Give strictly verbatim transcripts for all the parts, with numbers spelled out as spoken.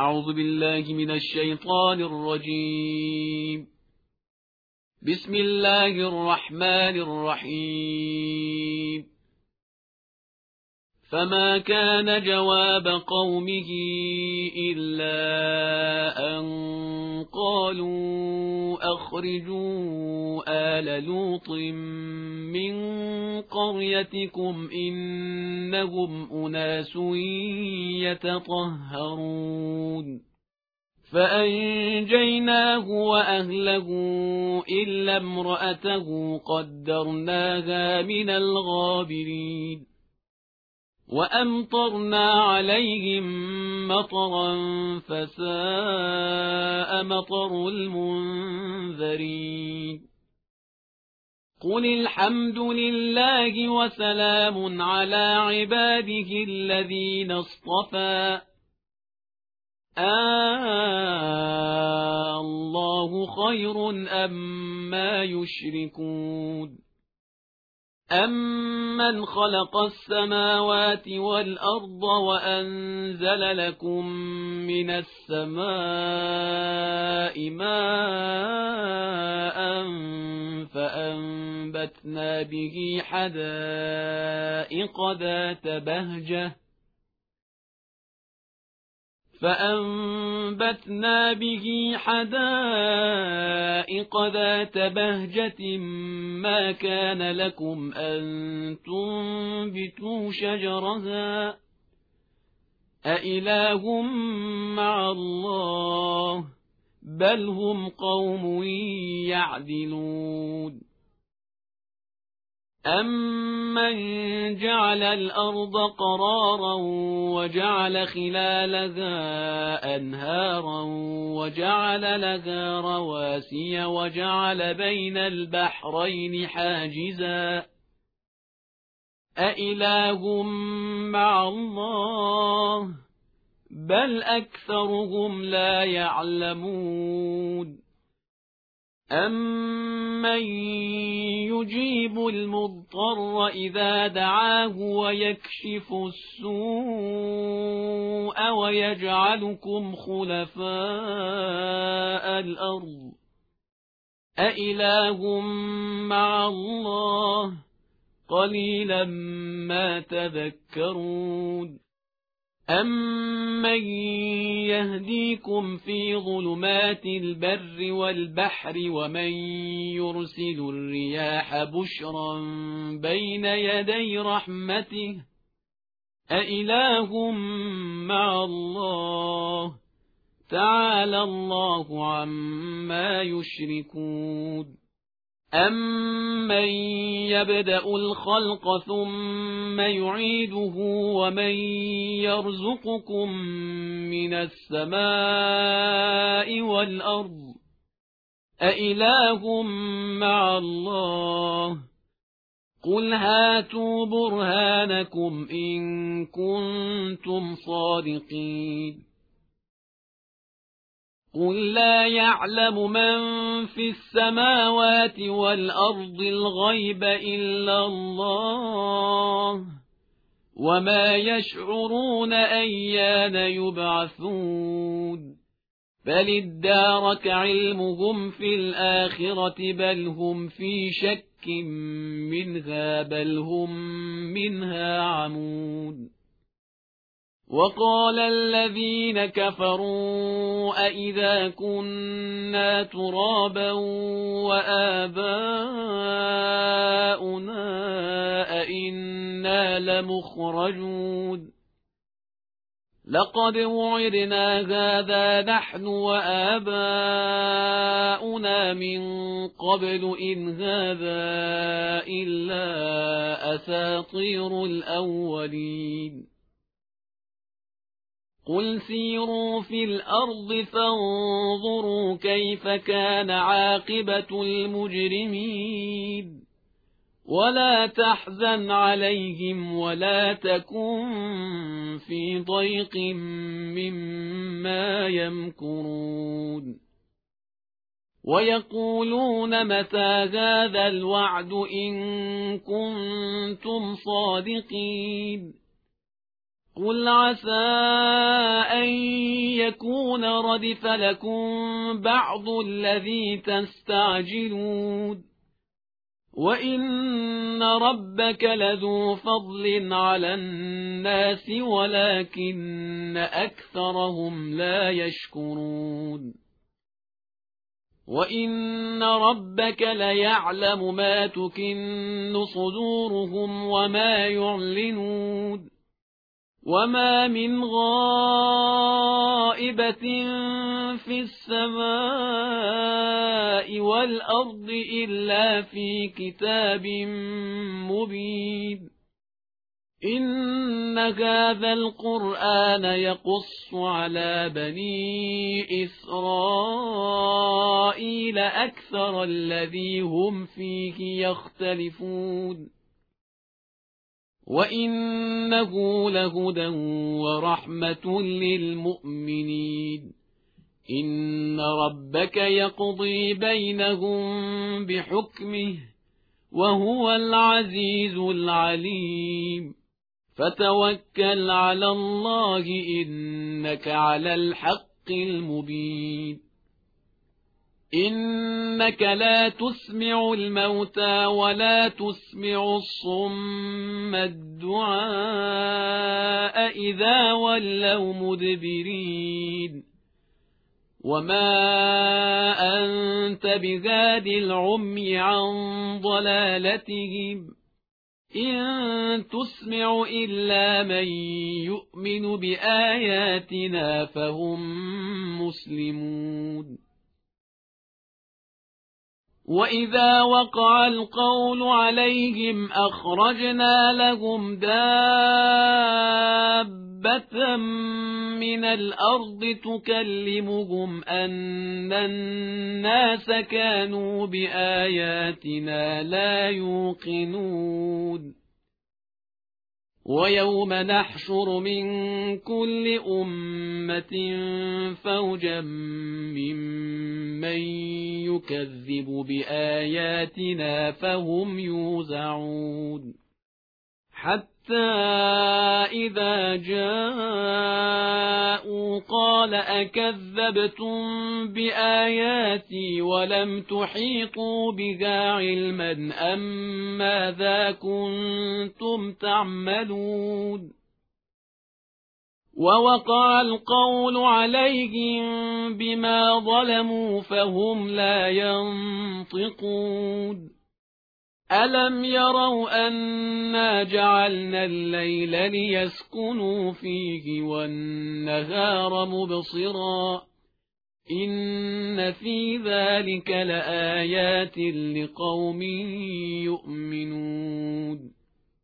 أعوذ بالله من الشيطان الرجيم. بسم الله الرحمن الرحيم. فما كان جواب قومه إلا أن قالوا أخرجوا آل لوط من قريتكم إنهم أناس يتطهرون فأنجيناه وأهله إلا امرأته قدرناها من الغابرين وأمطرنا عليهم مطرا فساء مطر المنذرين قل الحمد لله وسلام على عباده الذين اصطفى آه الله خير أما يشركون أمن خلق السماوات والأرض وأنزل لكم من السماء ماء فأنبتنا به حدائق ذات بهجة فأنبتنا به حدائق ذات بهجة ما كان لكم أن تنبتوا شجرها أإله مع الله بل هم قوم يعدلون أمن جعل الأرض قرارا وجعل خلالها أنهارا وجعل لها رواسي وجعل بين البحرين حاجزا أإله مع الله بل أكثرهم لا يعلمون أمن يجيب المضطر إذا دعاه ويكشف السوء ويجعلكم خلفاء الأرض أإله مع الله قليلا ما تذكرون أمن يهديكم في ظلمات البر والبحر ومن يرسل الرياح بشرا بين يدي رحمته أإله مع الله تعالى الله عما يشركون أمن يبدأ الخلق ثم يعيده ومن يرزقكم من السماء والأرض أإله مع الله قل هاتوا برهانكم إن كنتم صادقين قل لا يعلم من في السماوات والأرض الغيب إلا الله وما يشعرون أيان يبعثون بل ادارك علمهم في الآخرة بل هم في شك منها بل هم منها عمون وقال الذين كفروا أئذا كنا ترابا وآباؤنا أئنا لمخرجون لقد وعدنا هذا نحن وآباؤنا من قبل إن هذا إلا أساطير الأولين قل سيروا في الأرض فانظروا كيف كان عاقبة المجرمين ولا تحزن عليهم ولا تكن في ضيق مما يمكرون ويقولون متى هذا الوعد إن كنتم صادقين قل عسى أن يكون ردف لكم بعض الذي تستعجلون وإن ربك لذو فضل على الناس ولكن أكثرهم لا يشكرون وإن ربك ليعلم ما تكن صدورهم وما يعلنون وما من غائبة في السماء والأرض إلا في كتاب مبين إن هذا القرآن يقص على بني إسرائيل أكثر الذي هم فيه يختلفون وإنه لهدى ورحمة للمؤمنين إن ربك يقضي بينهم بحكمه وهو العزيز العليم فتوكل على الله إنك على الحق المبين إنك لا تسمع الموتى ولا تسمع الصم الدعاء إذا ولوا مدبرين وما أنت بهاد العمي عن ضلالتهم إن تسمع إلا من يؤمن بآياتنا فهم مسلمون وإذا وقع القول عليهم أخرجنا لهم دابة من الأرض تكلمهم أن الناس كانوا بآياتنا لا يوقنون ويوم نحشر من كل أمة فوجا ممن يكذب بآياتنا فهم يوزعون حتى إذا جاءوا قال أكذبتم بآياتي ولم تحيطوا بها علما أم ماذا كنتم تعملون ووقع القول عليهم بما ظلموا فهم لا ينطقون ألم يروا أنا جعلنا الليل ليسكنوا فيه والنهار مبصرا إن في ذلك لآيات لقوم يؤمنون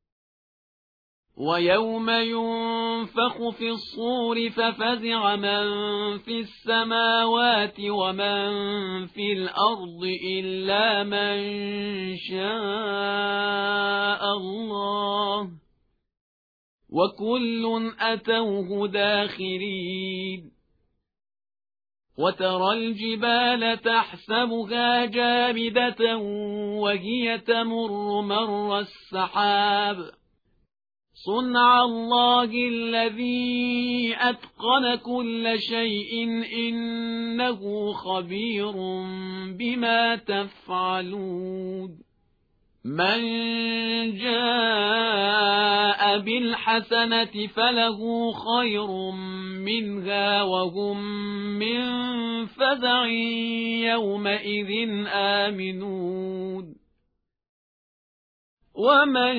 ويوم ينفخ في الصور ففزع من في السماوات ومن في الأرض إلا من شاء الله وكل أتوه داخرين وترى الجبال تحسبها جامدة وهي تمر مر السحاب صنع الله الذي أتقن كل شيء إنه خبير بما تفعلون من جاء بالحسنة فله خير منها وهم من فزع يومئذ آمنون ومن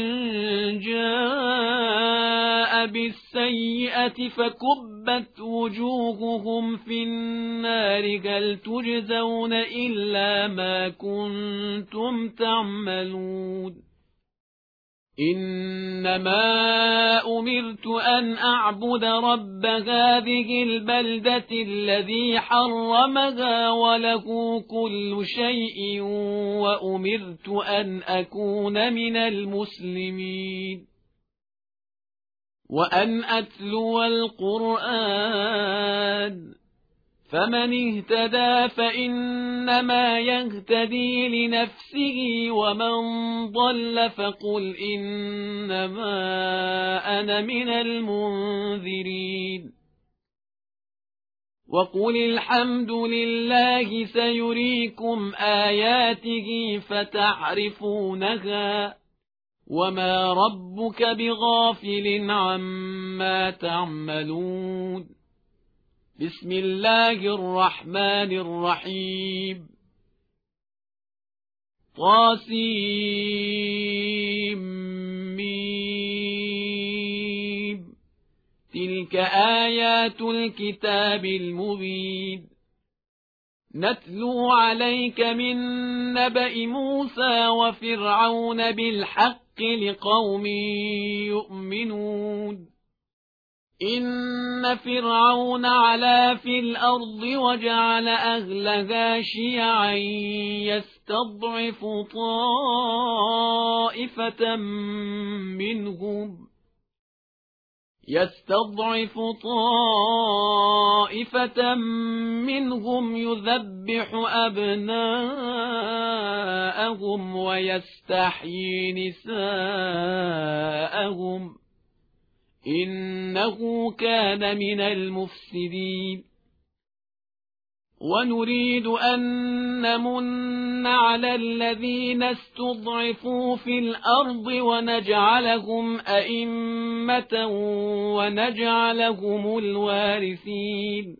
جاء بالسيئة فكبت وجوههم في النار هل تجزون إلا ما كنتم تعملون إنما أمرت أن أعبد رب هذه البلدة الذي حرمها وله كل شيء وأمرت أن أكون من المسلمين وأن أتلو القرآن فمن اهتدى فإنما يهتدي لنفسه ومن ضل فقل إنما أنا من المنذرين وقل الحمد لله سيريكم آياته فتعرفونها وما ربك بغافل عما تعملون بسم الله الرحمن الرحيم طاسيم ميم تلك آيات الكتاب المبين نتلو عليك من نبأ موسى وفرعون بالحق لقوم يؤمنون إن فرعون علا في الأرض وجعل أهلها شيعا يستضعف طائفة منهم يستضعف طائفة منهم يذبح أبناءهم ويستحيي نساءهم إنه كان من المفسدين ونريد أن نمن على الذين استضعفوا في الأرض ونجعلهم أئمة ونجعلهم الوارثين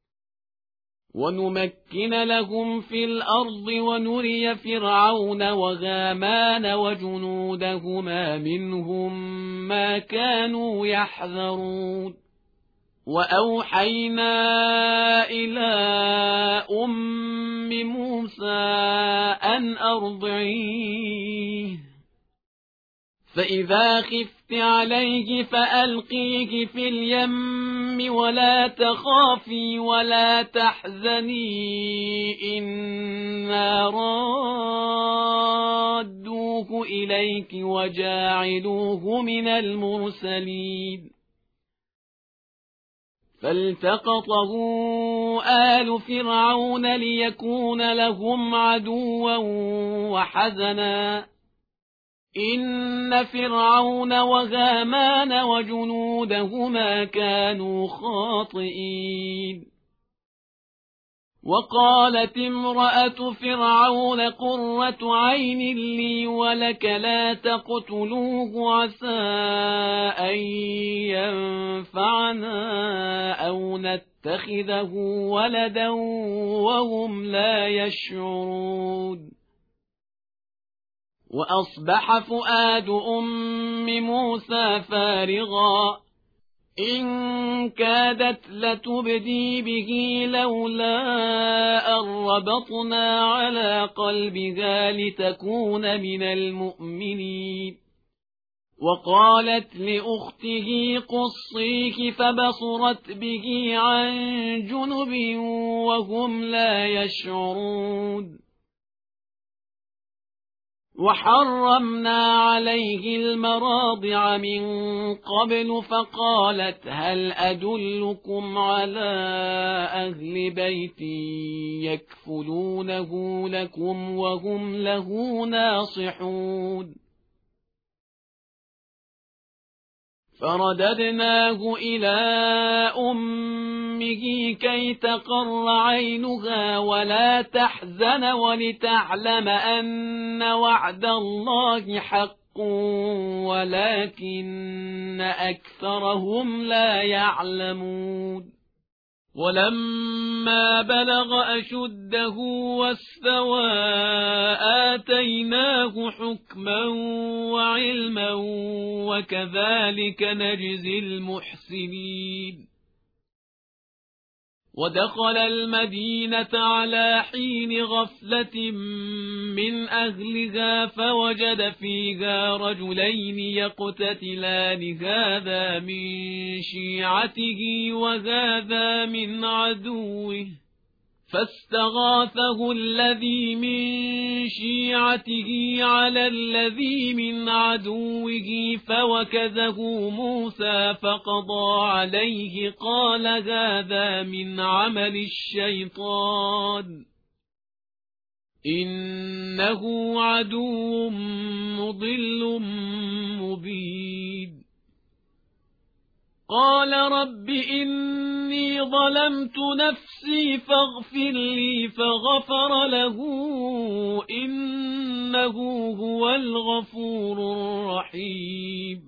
ونمكن لهم في الأرض ونري فرعون وهامان وجنودهما منهم ما كانوا يحذرون وأوحينا إلى أم موسى أن أرضعيه فإذا خفت عليه فألقيه في اليم ولا تخافي ولا تحزني إنا رادوه إليك وجاعلوه من المرسلين فالتقطه آل فرعون ليكون لهم عدوا وحزنا إن فرعون وهامان وجنودهما كانوا خاطئين وقالت امرأة فرعون قرة عين لي ولك لا تقتلوه عسى أن ينفعنا أو نتخذه ولدا وهم لا يشعرون وأصبح فؤاد أم موسى فارغا إن كادت لتبدي به لولا أن ربطنا على قلبها لتكون من المؤمنين وقالت لأخته قصيه فبصرت به عن جنب وهم لا يشعرون وحرمنا عليه المراضع من قبل فقالت هل أدلكم على أهل بيت يكفلونه لكم وهم له ناصحون فرددناه إلى أمه كي تقر عينها ولا تحزن ولتعلم أن وعد الله حق ولكن أكثرهم لا يعلمون ولما بلغ أشده واستوى آتيناه حكما وعلما وكذلك نجزي المحسنين ودخل المدينة على حين غفلة من أهلها فوجد فيها رجلين يقتتلان هذا من شيعته وهذا من عدوه فاستغاثه الذي من شيعته على الذي من عدوه فوكزه موسى فقضى عليه قال هذا من عمل الشيطان إنه عدو مضل مبين. قال رب إني ظلمت نفسي فاغفر لي فغفر له إنه هو الغفور الرحيم.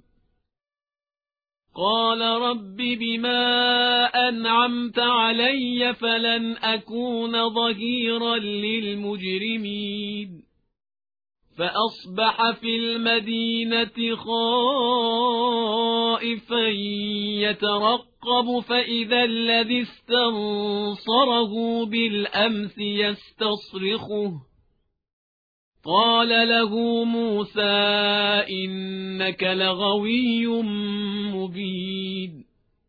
قال رب بما أنعمت علي فلن أكون ظهيرا للمجرمين. فأصبح في المدينة خائفا يترقب فإذا الذي استنصره بالأمس يستصرخه قال له موسى إنك لغوي مبين.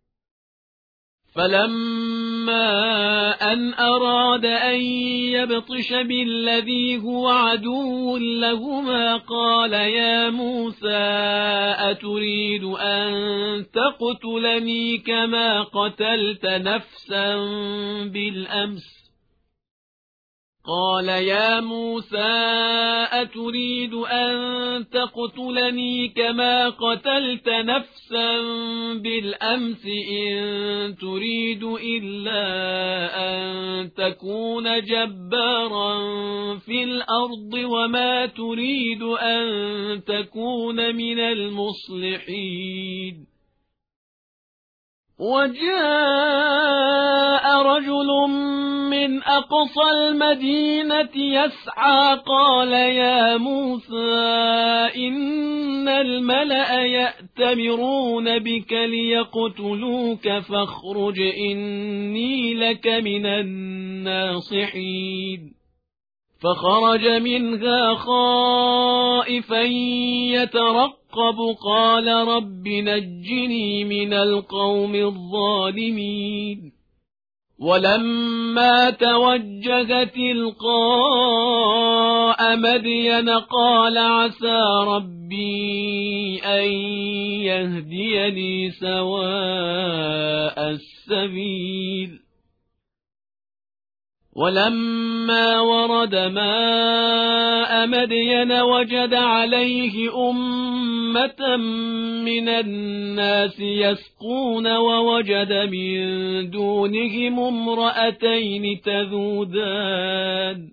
فلما أن أراد أن يبطش بالذي هو عدو لهما قال يا موسى أتريد أن تقتلني كما قتلت نفسا بالأمس قال يا موسى أتريد أن تقتلني كما قتلت نفسا بالأمس إن تريد إلا أن تكون جبارا في الأرض وما تريد أن تكون من المصلحين. وجاء رجل من أقصى المدينة يسعى قال يا موسى إن الملأ يأتمرون بك ليقتلوك فاخرج إني لك من الناصحين. فخرج منها خائفا يترقب قال رب نجني من القوم الظالمين. ولما توجه تلقاء مدين قال عسى ربي أن يهديني سواء السبيل. ولما ورد ماء مدين وجد عليه أمة من الناس يسقون ووجد من دونهم امرأتين تذودان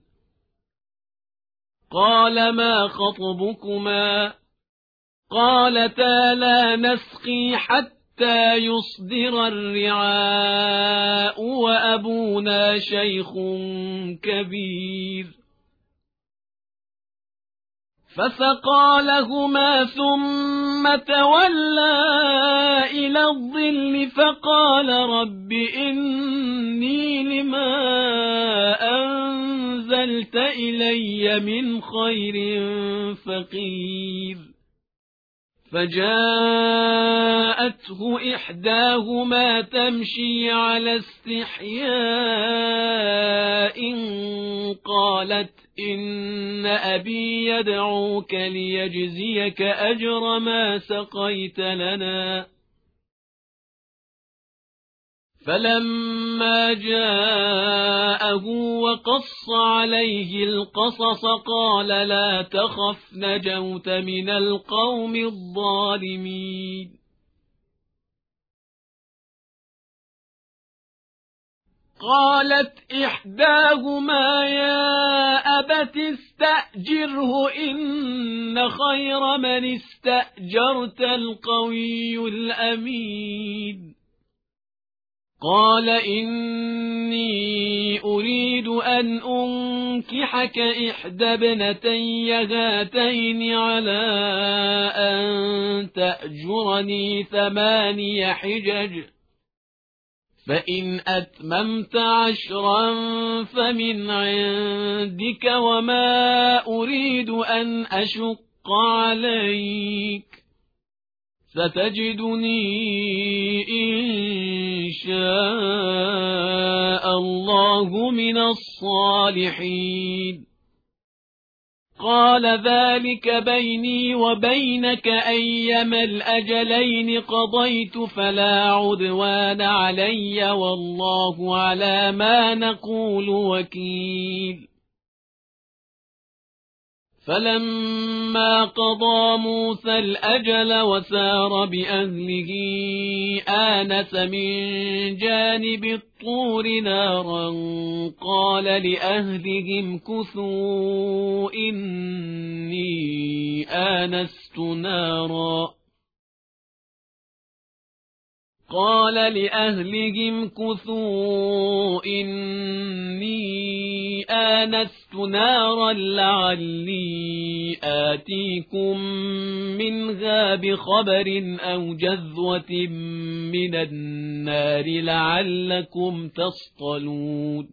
قال ما خطبكما قالتا لا نسقي حتى حتى يصدر الرعاء وأبونا شيخ كبير. فسقى لهما ثم تولى إلى الظل فقال رب إني لما أنزلت إلي من خير فقير. فجاءته إحداهما تمشي على استحياء قالت إن أبي يدعوك ليجزيك أجر ما سقيت لنا. فلما جاءه وقص عليه القصص قال لا تخف نجوت من القوم الظالمين. قالت إحداهما يا أبت استأجره إن خير من استأجرت القوي الأمين. قال إني أريد أن أنكحك إحدى ابنتي هاتين على أن تأجرني ثماني حجج فإن أتممت عشرا فمن عندك وما أريد أن أشق عليك ستجدني إن شاء الله الله من الصالحين. قال ذلك بيني وبينك أيما الأجلين قضيت فلا عدوان علي والله على ما نقول وكيل. فلما قضى موسى الأجل وسار بأهله آنس من جانب الطور نارا قال لأهلهم كثوا إني آنست نارا قال لأهلهم كثوا إني آنست نارا لعلي آتيكم منها بخبر أو جذوة من النار لعلكم تصطلون.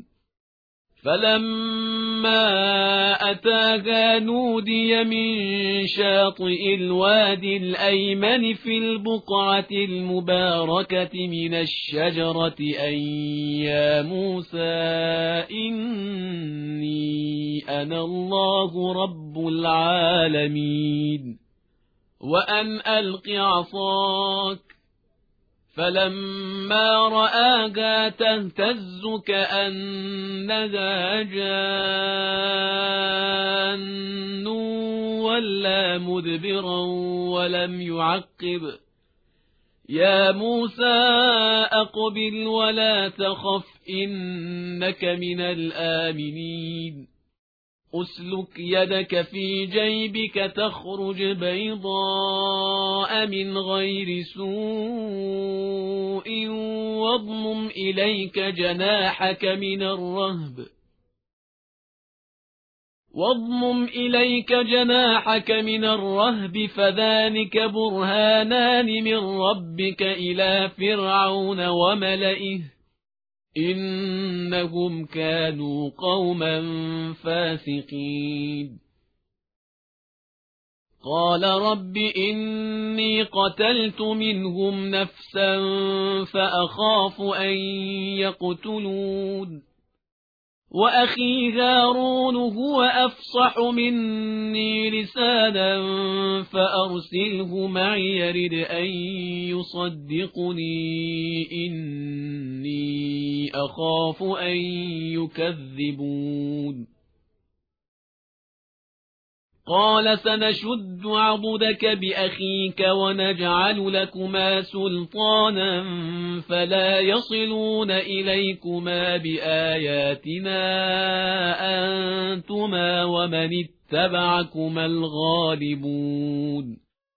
فلما أتاها نودي من شاطئ الوادي الأيمن في البقعة المباركة من الشجرة أن يا موسى إني أنا الله رب العالمين وأن ألق عصاك. فلما رآها تهتز كأنها جان ولا مدبرا ولم يعقب. يا موسى أقبل ولا تخف إنك من الآمنين. أسلك يدك في جيبك تخرج بيضاء من غير سوء واضمم إليك جناحك من الرهب واضمم إليك جناحك من الرهب فذلك برهانان من ربك إلى فرعون وملئه إنهم كانوا قوما فاسقين. قال رب إني قتلت منهم نفسا فأخاف أن يقتلون وأخي هارون هو أفصح مني لسانا فأرسله معي يرد أن يصدقني إني أخاف أن يكذبون. قال سنشد عضدك بأخيك ونجعل لكما سلطانا فلا يصلون إليكما بآياتنا أنتما ومن اتبعكما الغالبون.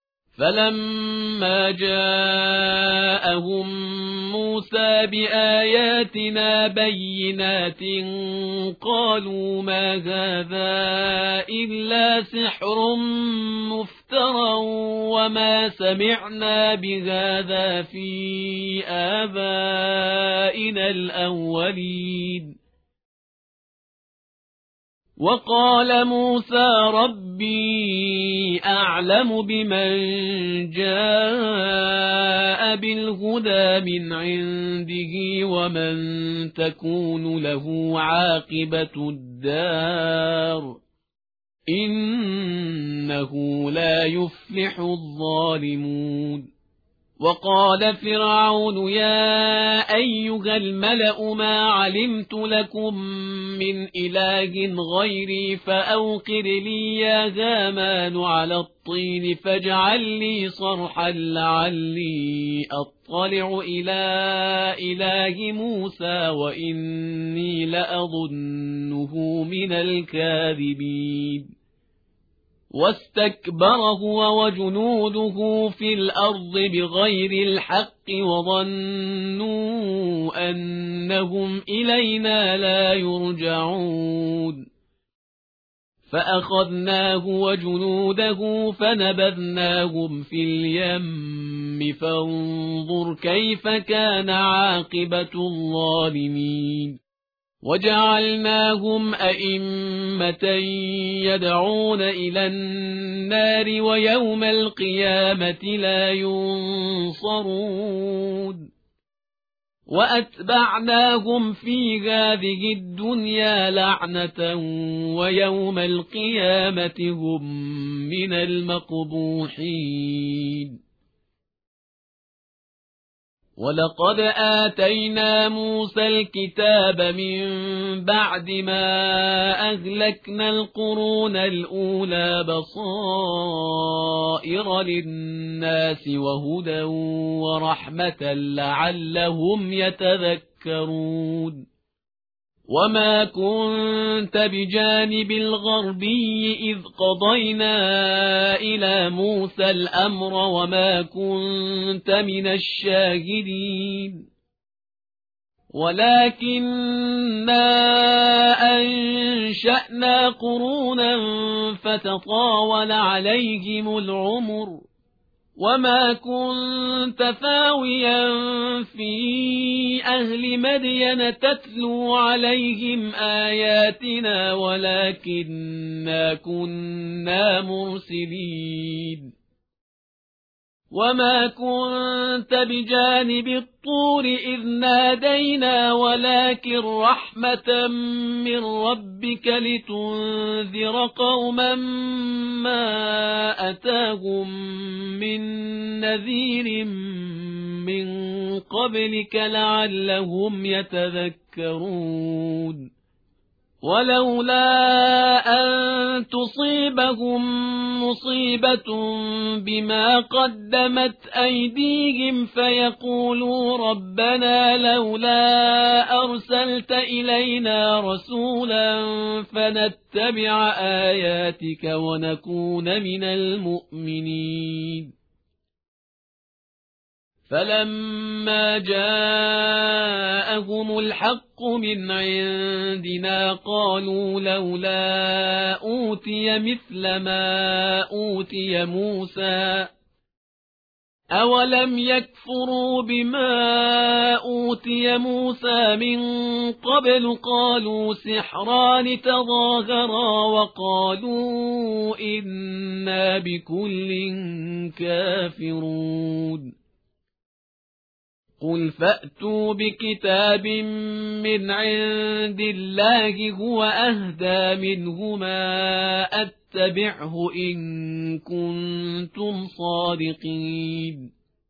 فلما جاءهم موسى بآياتنا بينات قالوا ما هذا إلا سحر مفترى وما سمعنا بهذا في آبائنا الأولين. وقال موسى ربي أعلم بمن جاء بالهدى من عنده ومن تكون له عاقبة الدار إنه لا يفلح الظالمون. وقال فرعون يا أيها الملأ ما علمت لكم من إله غيري فأوقر لي يا هامان على الطين فاجعل لي صرحا لعلي أطلع إلى إله موسى وإني لأظنه من الكاذبين. واستكبر هو وجنوده في الأرض بغير الحق وظنوا أنهم إلينا لا يرجعون. فأخذناه وجنوده فنبذناهم في اليم فانظر كيف كان عاقبة الظالمين. وجعلناهم أئمة يدعون إلى النار ويوم القيامة لا ينصرون. وأتبعناهم في هذه الدنيا لعنة ويوم القيامة هم من المقبوحين. ولقد آتينا موسى الكتاب من بعد ما أهلكنا القرون الأولى بصائر للناس وهدى ورحمة لعلهم يتذكرون. وما كنت بجانب الغربي إذ قضينا إلى موسى الأمر وما كنت من الشاهدين، ولكننا أنشأنا قرونا فتطاول عليهم العمر، وما كنت ثاويا في أهل مدين تتلو عليهم آياتنا ولكننا كنا مرسلين. وما كنت بجانب الطور إذ نادينا ولكن رحمة من ربك لتنذر قوما ما أتاهم من نذير من قبلك لعلهم يتذكرون. ولولا أن تصيبهم مصيبة بما قدمت أيديهم فيقولوا ربنا لولا أرسلت إلينا رسولا فنتبع آياتك ونكون من المؤمنين. فلما جاءهم الحق من عندنا قالوا لولا أوتي مثل ما أوتي موسى أولم يكفروا بما أوتي موسى من قبل قالوا سحران تظاهرا وقالوا إنا بكل كافرون. قل فأتوا بكتاب من عند الله هو أهدى منهما أتبعه إن كنتم صادقين.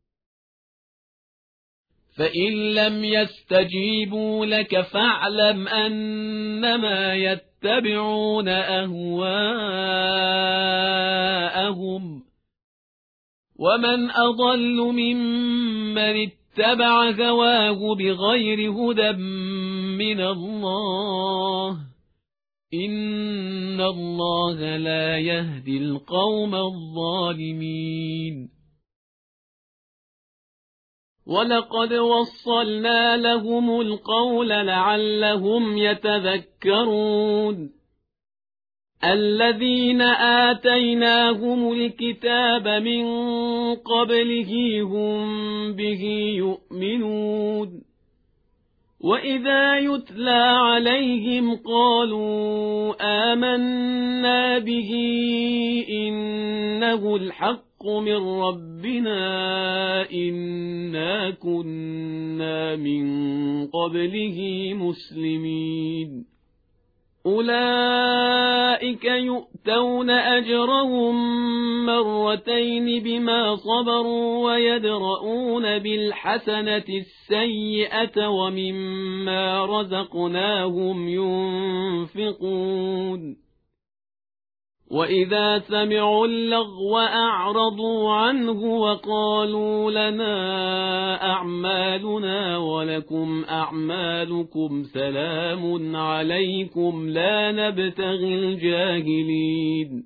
فإن لم يستجيبوا لك فاعلم أنما يتبعون أهواءهم ومن أضل ممن اتبع هواه بغير هدى من الله إن الله لا يهدي القوم الظالمين. ولقد وصلنا لهم القول لعلهم يتذكرون. الذين آتيناهم الكتاب من قبله هم به يؤمنون وإذا يتلى عليهم قالوا آمنا به إنه الحق من ربنا إنا كنا من قبله مسلمين. أولئك يؤتون أجرهم مرتين بما صبروا ويدرؤون بالحسنة السيئة ومما رزقناهم ينفقون. وإذا سمعوا اللغو أعرضوا عنه وقالوا لنا أعمالنا ولكم أعمالكم سلام عليكم لا نبتغي الجاهلين.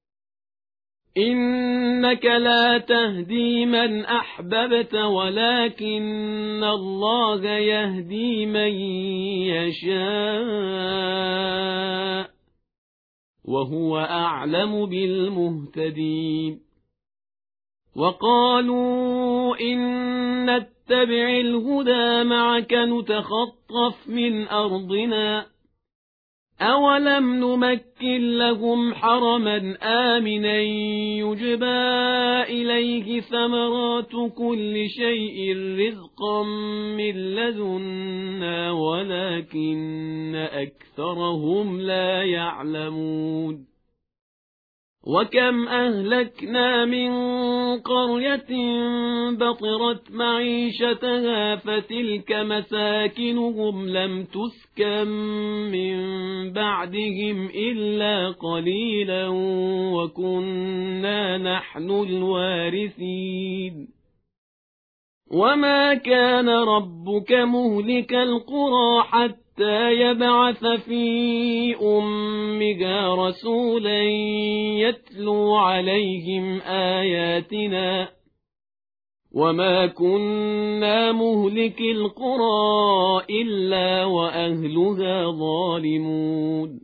إنك لا تهدي من أحببت ولكن الله يهدي من يشاء وهو أعلم بالمهتدين. وقالوا إن نتبع الهدى معك نتخطف من أرضنا أولم نمكن لهم حرما آمنا يجبى إليه ثمرات كل شيء رزقا من لدنا ولكن أكثرهم لا يعلمون وكم أهلكنا من قرية بطرت معيشتها فتلك مساكنهم لم تسكن من بعدهم إلا قليلا وكنا نحن الوارثين وما كان ربك مهلك القرى حتى يبعث في أمها رسولا يتلو عليهم آياتنا وما كنا مهلك القرى إلا وأهلها ظالمون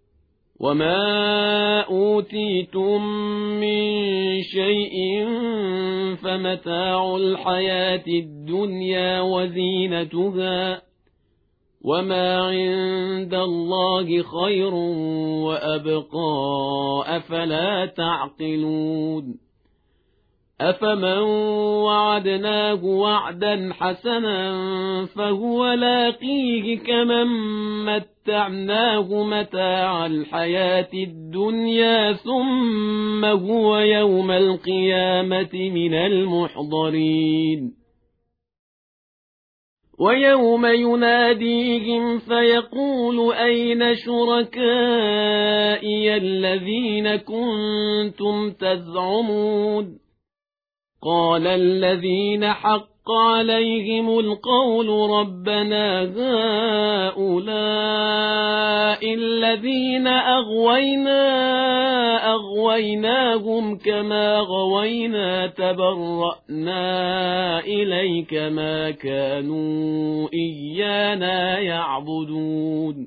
وما أوتيتم من شيء فمتاع الحياة الدنيا وزينتها وما عند الله خير وأبقى أفلا تعقلون أفمن وعدناه وعدا حسنا فهو لاقيه كمن متعناه متاع الحياة الدنيا ثم هو يوم القيامة من المحضرين ويوم يناديهم فيقول أين شركائي الذين كنتم تزعمون قال الذين حق عليهم القول ربنا هؤلاء الذين أغوينا أغويناهم كما غوينا تبرأنا إليك ما كانوا إيانا يعبدون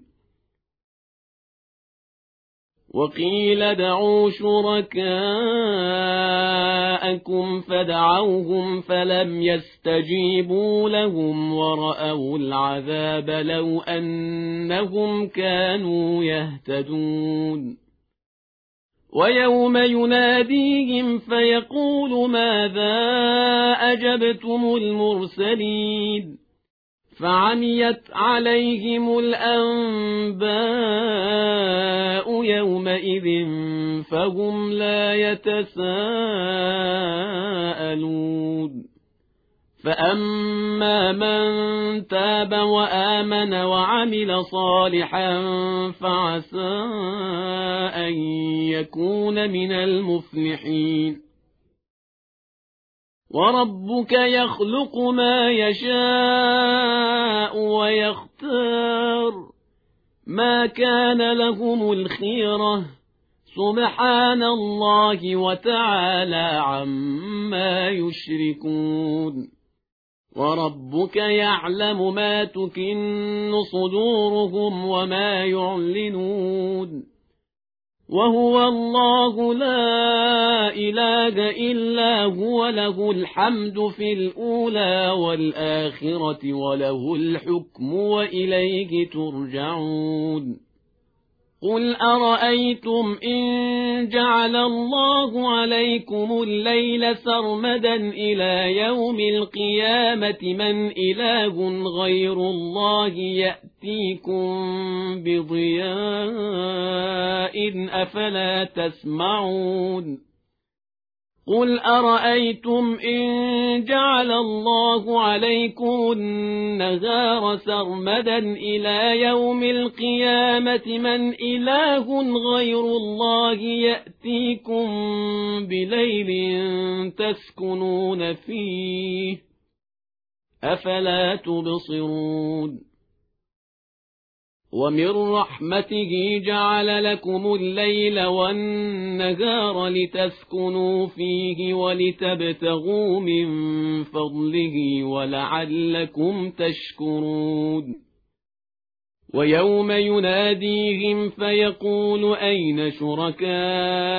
وقيل ادعوا شركاءكم فدعوهم فلم يستجيبوا لهم ورأوا العذاب لو أنهم كانوا يهتدون ويوم يناديهم فيقول ماذا أجبتم المرسلين فعميت عليهم الأنباء يومئذ فهم لا يتساءلون فأما من تاب وآمن وعمل صالحا فعسى أن يكون من المفلحين وربك يخلق ما يشاء ويختار ما كان لهم الخيرة سبحان الله وتعالى عما يشركون وربك يعلم ما تكن صدورهم وما يعلنون وهو الله لا إله إلا هو له الحمد في الأولى والآخرة وله الحكم وإليه ترجعون قل أرأيتم إن جعل الله عليكم الليل سرمدا إلى يوم القيامة من إله غير الله يأتيكم بضياء أفلا تسمعون قل أرأيتم إن جعل الله عليكم النهار سرمدا إلى يوم القيامة من إله غير الله يأتيكم بليل تسكنون فيه أفلا تبصرون ومن رحمته جعل لكم الليل والنهار لتسكنوا فيه ولتبتغوا من فضله ولعلكم تشكرون ويوم يناديهم فيقول أين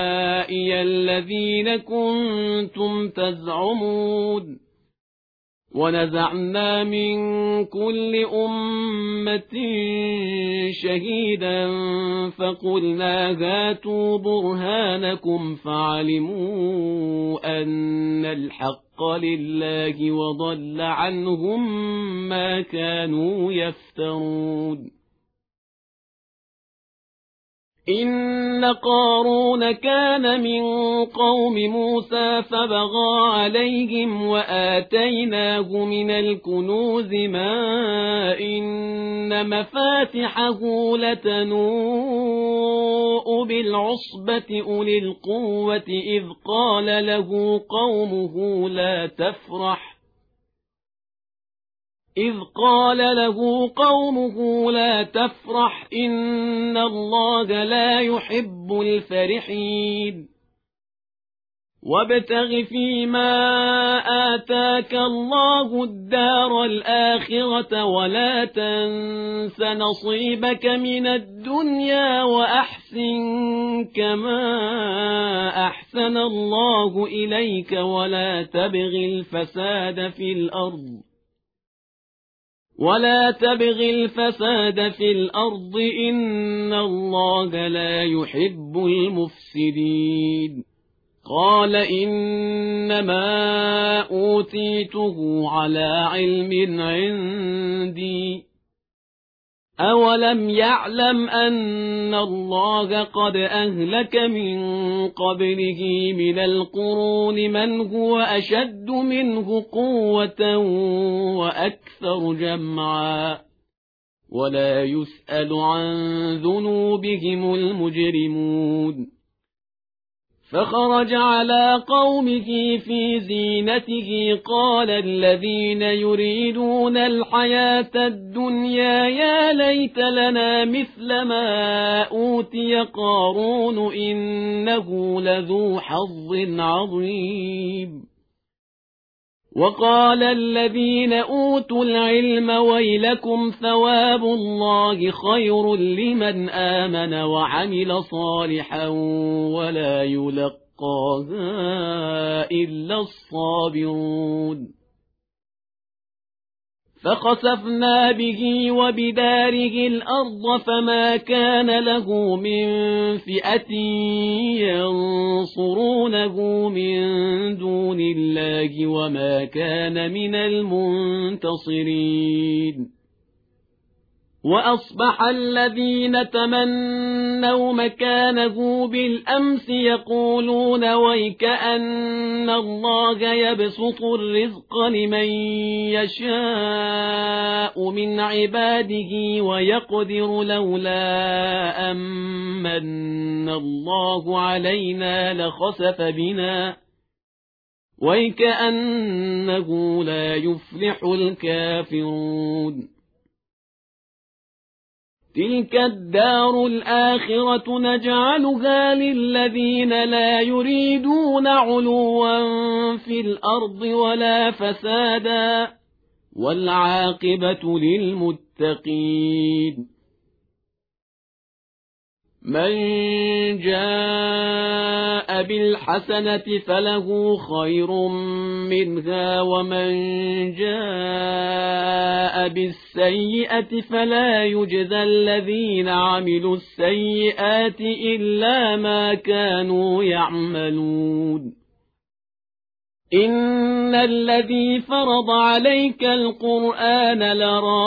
شركائي الذين كنتم تزعمون ونزعنا من كل أمة شهيدا فقلنا هاتوا برهانكم فعلموا أن الحق لله وضل عنهم ما كانوا يفترون. إن قارون كان من قوم موسى فبغى عليهم وآتيناه من الكنوز ما إن مفاتحه لتنوء بالعصبة أولي القوة إذ قال له قومه لا تفرح إذ قال له قومه لا تفرح إن الله لا يحب الفرحين وابتغ فيما آتاك الله الدار الآخرة ولا تنس نصيبك من الدنيا وأحسن كما أحسن الله إليك ولا تبغ الفساد في الأرض ولا تبغ الفساد في الأرض إن الله لا يحب المفسدين. قال إنما أوتيته على علم عندي أولم يعلم أن الله قد أهلك من قبله من القرون من هو أشد منه قوة وأكثر جمعا ولا يسأل عن ذنوبهم المجرمون. فخرج على قومه في زينته قال الذين يريدون الحياة الدنيا يا ليت لنا مثل ما أوتي قارون إنه لذو حظ عظيم. وقال الذين أوتوا العلم ويلكم ثواب الله خير لمن آمن وعمل صالحا ولا يلقاها إلا الصابرون. فخسفنا به وبداره الأرض فما كان له من فئة ينصرونه من دون الله وما كان من المنتصرين. وأصبح الذين تمنوا مكانه بالأمس يقولون ويكأن الله يبسط الرزق لمن يشاء من عباده ويقدر لولا أمن الله علينا لخسف بنا ويكأنه لا يفلح الكافرون. تلك الدار الآخرة نجعلها للذين لا يريدون علوا في الأرض ولا فسادا والعاقبة للمتقين. من جاء بالحسنة فله خير منها ومن جاء بالسيئة فلا يجزى الذين عملوا السيئات إلا ما كانوا يعملون. إن الذي فرض عليك القرآن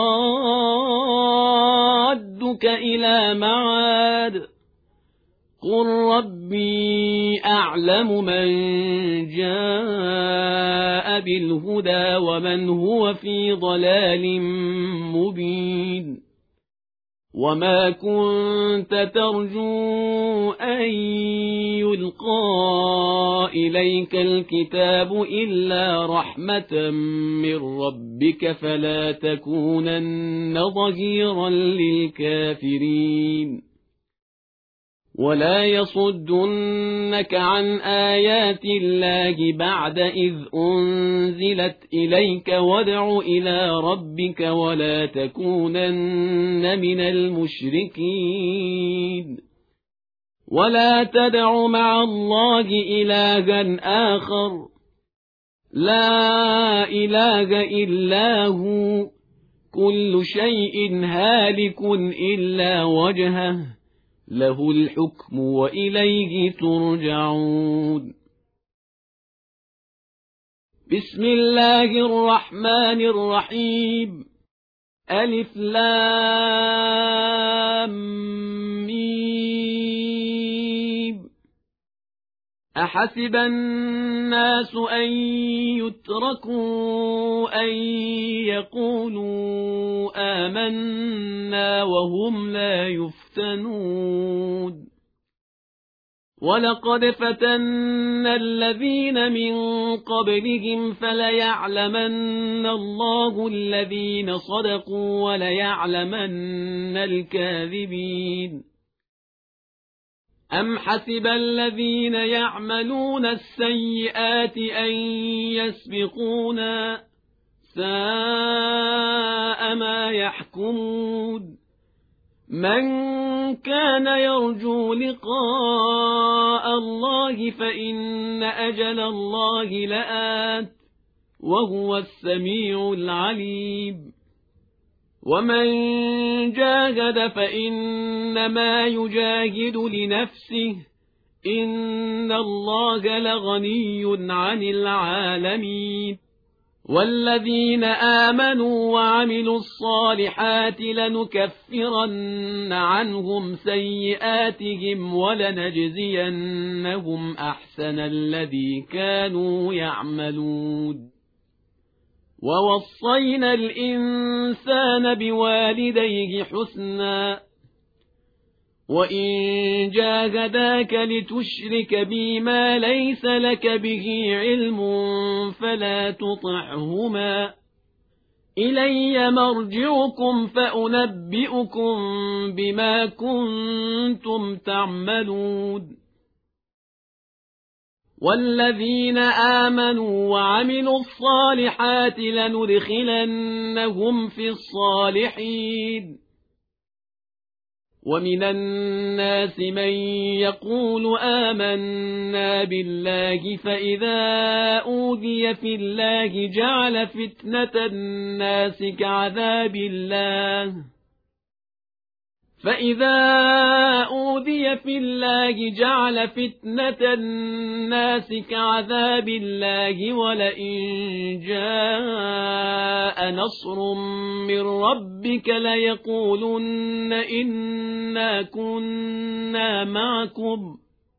لرادك إلى معاد قل ربي أعلم من جاء بالهدى ومن هو في ضلال مبين. وما كنت ترجو أن يلقى إليك الكتاب إلا رحمة من ربك فلا تكونن ظهيرا للكافرين. ولا يصدنك عن آيات الله بعد إذ أنزلت إليك وادع إلى ربك ولا تكونن من المشركين. ولا تدع مع الله إلها آخر لا إله إلا هو كل شيء هالك إلا وجهه له الحكم وإليه ترجعون. بسم الله الرحمن الرحيم. ألف لام ميم. أحسب الناس أن يتركوا أن يقولوا آمنا وهم لا يفتنون. ولقد فتنا الذين من قبلهم فليعلمن الله الذين صدقوا وليعلمن الكاذبين. أم حسب الذين يعملون السيئات أن يسبقونا ساء ما يحكمون. من كان يرجو لقاء الله فإن أجل الله لآت وهو السميع العليم. ومن جاهد فإنما يجاهد لنفسه إن الله لغني عن العالمين. والذين آمنوا وعملوا الصالحات لنكفرن عنهم سيئاتهم ولنجزينهم أحسن الذي كانوا يعملون. ووصينا الإنسان بوالديه حسنا وإن جاهداك لتشرك بي ما ليس لك به علم فلا تطعهما إلي مرجعكم فأنبئكم بما كنتم تعملون. والذين آمنوا وعملوا الصالحات لندخلنهم في الصالحين. ومن الناس من يقول آمنا بالله فإذا أوذي في الله جعل فتنة الناس كعذاب الله فإذا أوذي في الله جعل فتنة الناس كعذاب الله ولئن جاء نصر من ربك ليقولن إنا كنا معكم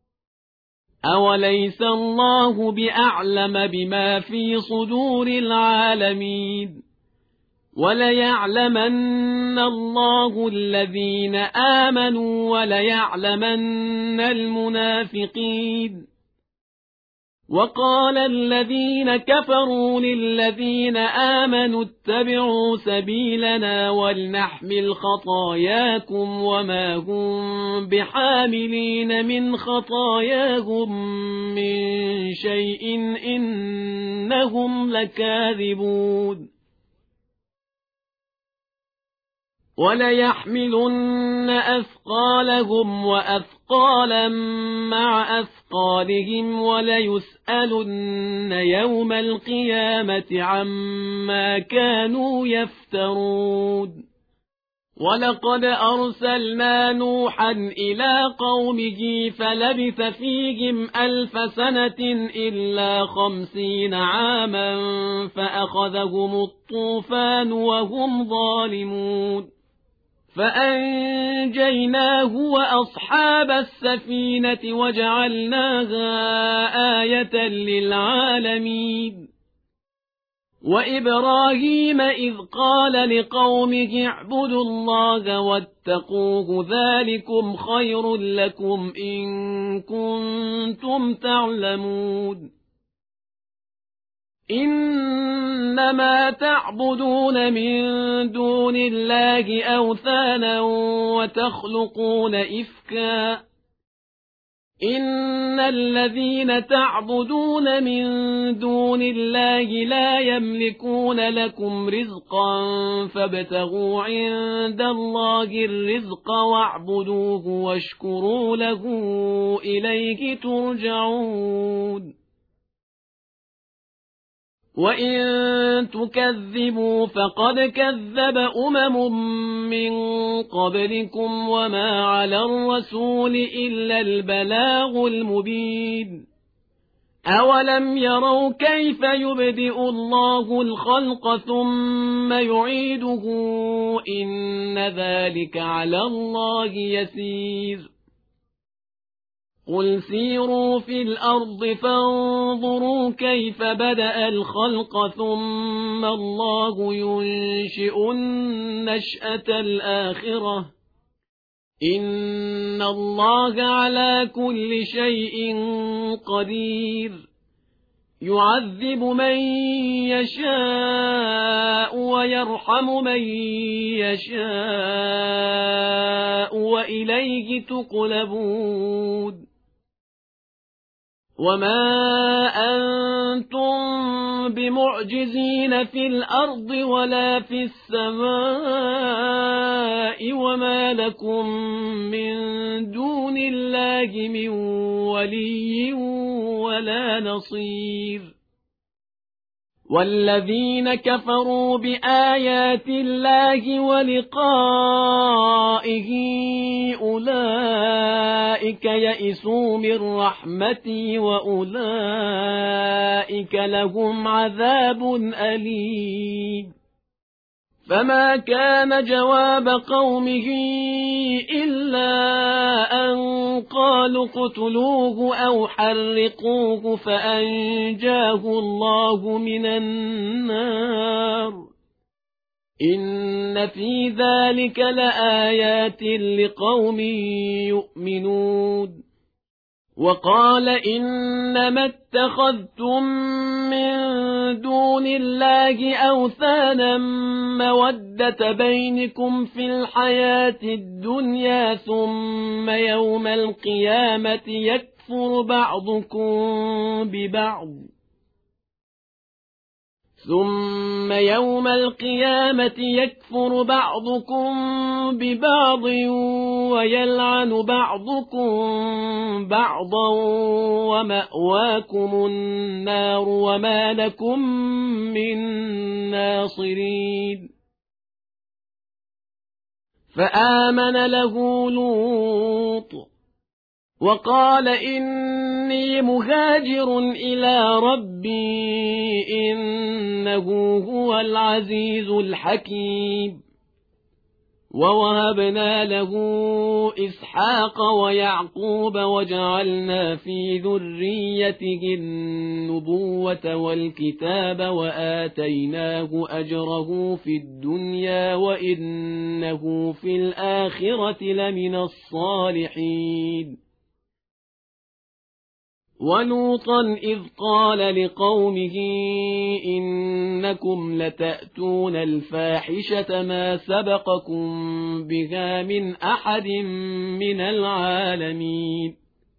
أوليس الله بأعلم بما في صدور العالمين. وليعلمن الله الذين آمنوا وليعلمن المنافقين. وقال الذين كفروا للذين آمنوا اتبعوا سبيلنا ولنحمل خطاياكم وما هم بحاملين من خطاياهم من شيء إنهم لكاذبون. وليحملن أثقالهم وأثقالا مع أثقالهم وليسألن يوم القيامة عما كانوا يفترون. ولقد أرسلنا نوحا إلى قومه فلبث فيهم ألف سنة إلا خمسين عاما فأخذهم الطوفان وهم ظالمون فأنجيناه وأصحاب السفينة وجعلناها آية للعالمين. وإبراهيم إذ قال لقومه اعبدوا الله واتقوه ذلكم خير لكم إن كنتم تعلمون. إنما تعبدون من دون الله أوثانا وتخلقون إفكا إن الذين تعبدون من دون الله لا يملكون لكم رزقا فابتغوا عند الله الرزق واعبدوه واشكروا له إليه ترجعون. وإن تكذبوا فقد كذب أمم من قبلكم وما على الرسول إلا البلاغ المبين أولم يروا كيف يبدئ الله الخلق ثم يعيده إن ذلك على الله يسير قل سيروا في الأرض فانظروا كيف بدأ الخلق ثم الله ينشئ النشأة الآخرة إن الله على كل شيء قدير يعذب من يشاء ويرحم من يشاء وإليه تقلبون وما أنتم بمعجزين في الأرض ولا في السماء وما لكم من دون الله من ولي ولا نصير والذين كفروا بآيات الله ولقائه أولئك يئسوا من رحمتي وأولئك لهم عذاب أليم فما كان جواب قومه إلا أن قالوا اقتلوه أو حرقوه فأنجاه الله من النار إن في ذلك لآيات لقوم يؤمنون وقال إنما اتخذتم من دون الله أوثانا مودة بينكم في الحياة الدنيا ثم يوم القيامة يكفر بعضكم ببعض ثم يوم القيامة يكفر بعضكم ببعض ويلعن بعضكم بعضا ومأواكم النار وما لكم من ناصرين فآمن له لوط وقال إني مهاجر إلى ربي إنه هو العزيز الحكيم ووهبنا له إسحاق ويعقوب وجعلنا في ذريته النبوة والكتاب وآتيناه أجره في الدنيا وإنه في الآخرة لمن الصالحين ولوطا إذ قال لقومه إنكم لتأتون الفاحشة ما سبقكم بها من أحد من العالمين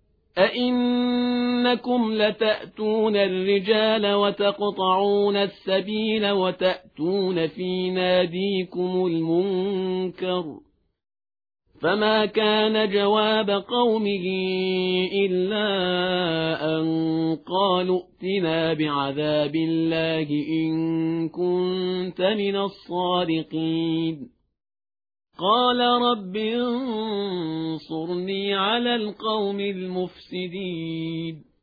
أئنكم لتأتون الرجال وتقطعون السبيل وتأتون في ناديكم المنكر فما كان جواب قومه إلا أن قالوا ائتنا بعذاب الله إن كنت من الصادقين قال رب انصرني على القوم المفسدين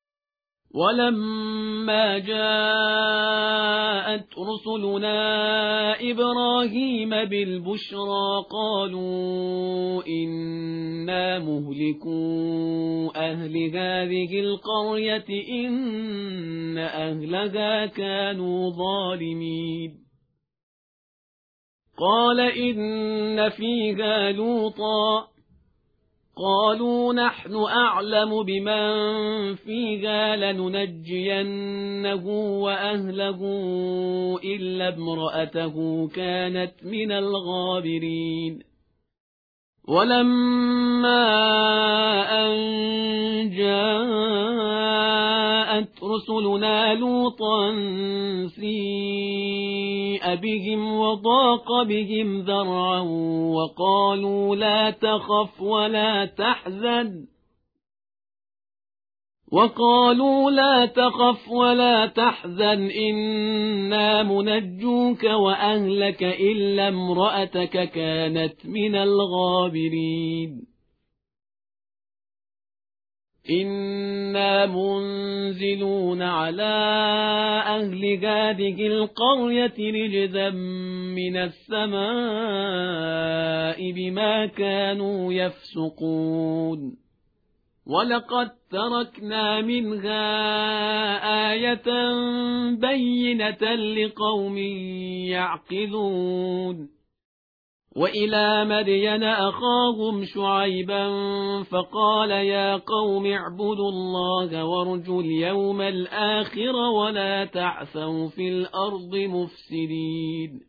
ولما جاءت رسلنا إبراهيم بالبشرى قالوا إنا مهلكو أهل هذه القرية إن أهلها كانوا ظالمين قال إن فيها لوطا قالوا نحن أعلم بمن فيها لننجينه وأهله إلا امرأته كانت من الغابرين ولما أن جاءت رسلنا لوطا سيء بهم وضاق بهم ذرعا وقالوا لا تخف ولا تحزن وقالوا لا تخف ولا تحزن إنا منجوك وأهلك إلا امرأتك كانت من الغابرين إنا منزلون على أهل هذه القرية رجزا من السماء بما كانوا يفسقون ولقد تركنا منها آية بينة لقوم يعقلون وإلى مدين أخاهم شعيبا فقال يا قوم اعبدوا الله وارجوا اليوم الآخر ولا تعثوا في الأرض مفسدين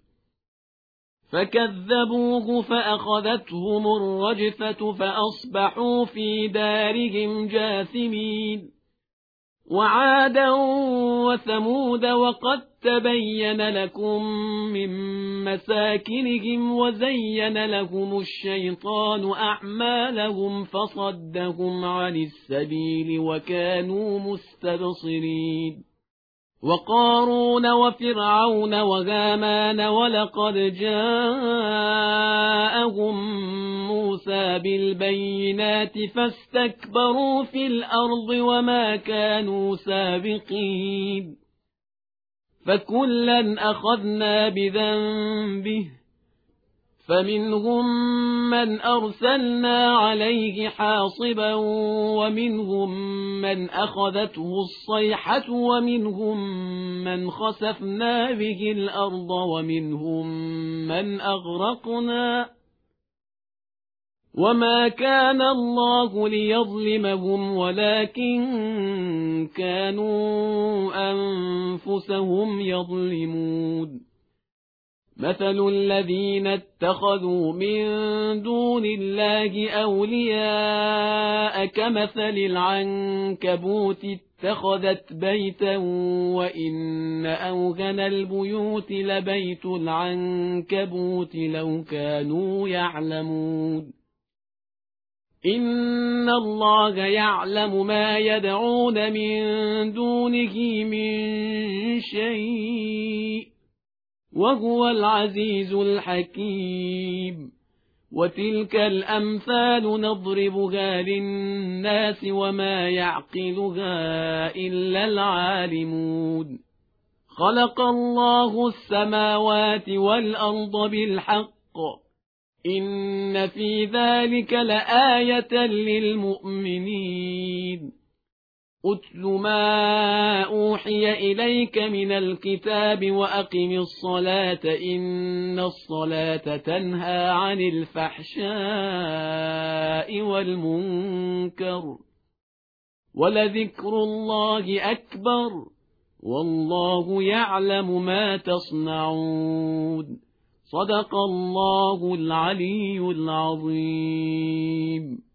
فكذبوه فأخذتهم الرجفة فأصبحوا في دارهم جاثمين وعادا وثمود وقد تبين لكم من مساكنهم وزين لهم الشيطان أعمالهم فصدهم عن السبيل وكانوا مستبصرين وقارون وفرعون وهامان ولقد جاءهم موسى بالبينات فاستكبروا في الأرض وما كانوا سابقين فكلا أخذنا بذنبه فمنهم من أرسلنا عليه حاصبا ومنهم من أخذته الصيحة ومنهم من خسفنا به الأرض ومنهم من أغرقنا وما كان الله ليظلمهم ولكن كانوا أنفسهم يظلمون مثل الذين اتخذوا من دون الله أولياء كمثل العنكبوت اتخذت بيتا وإن أوهن البيوت لبيت العنكبوت لو كانوا يعلمون إن الله يعلم ما يدعون من دونه من شيء وهو العزيز الحكيم وتلك الأمثال نضربها للناس وما يعقلها إلا العالمون خلق الله السماوات والأرض بالحق إن في ذلك لآية للمؤمنين أتل ما أوحي إليك من الكتاب وأقم الصلاة إن الصلاة تنهى عن الفحشاء والمنكر ولذكر الله أكبر والله يعلم ما تصنعون صدق الله العلي العظيم.